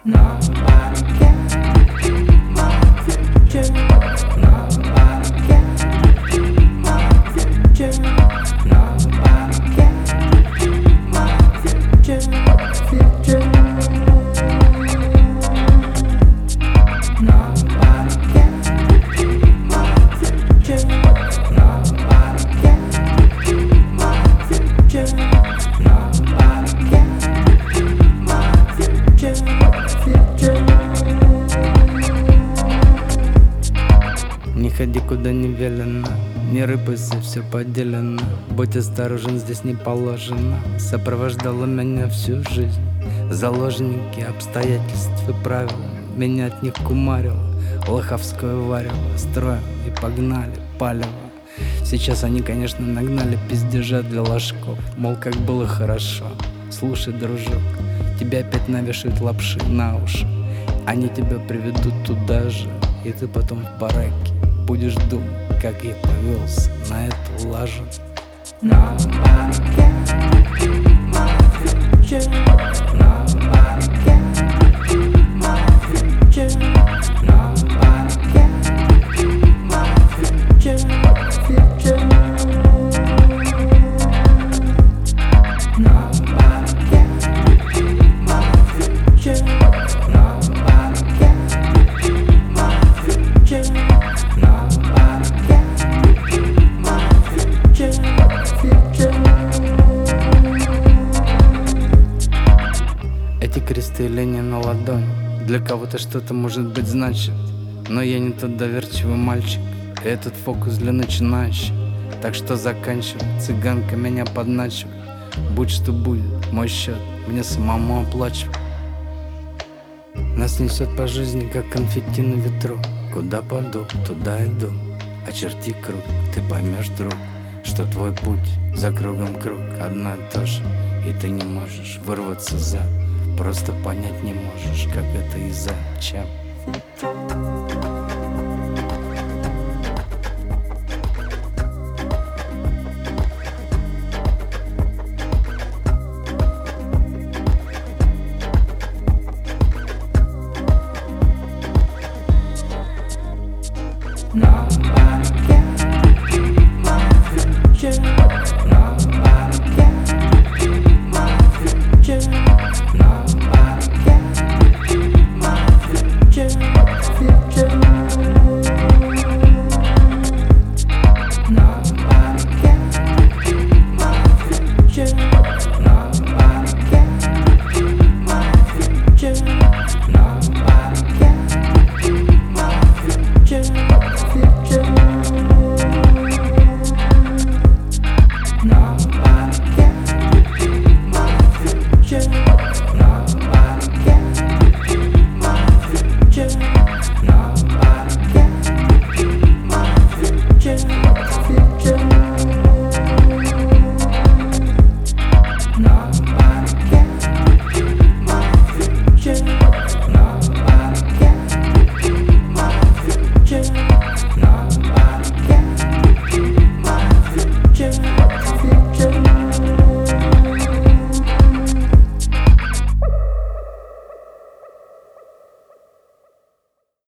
Nobody can defeat my future. Nobody can defeat my future. Nobody can defeat my future. Future. Nobody can defeat my future. Nobody can defeat my future. Nobody can defeat my future. Не ходи куда не велено, не рыпайся, все поделено. Будь осторожен, здесь не положено. Сопровождала меня всю жизнь заложники обстоятельств и правил. Меня от них кумарило лоховское варево. Строим и погнали палево. Сейчас они, конечно, нагнали пиздежа для ложков. Мол, как было хорошо. Слушай, дружок, тебя опять навешают лапши на уши. Они тебя приведут туда же, и ты потом в бараке будешь думать, как я повелся на эту лажу. Nobody can defeat my future. Nobody can defeat my future. Nobody can defeat my future. Future. Nobody can defeat my future. Nobody can defeat my future. Nobody can defeat my future. Future. Эти кресты линии на ладони для кого-то что-то может быть значит, но я не тот доверчивый мальчик, и этот фокус для начинающих. Так что заканчивай, цыганка меня подначивай. Будь что будет, мой счет мне самому оплачивай. Нас несет по жизни, как конфетти на ветру. Куда паду, туда иду. Очерти круг, ты поймешь, друг, что твой путь за кругом круг одно и то же. И ты не можешь вырваться за, просто понять не можешь, как это и зачем. Nobody can defeat my future. Nobody can defeat my future.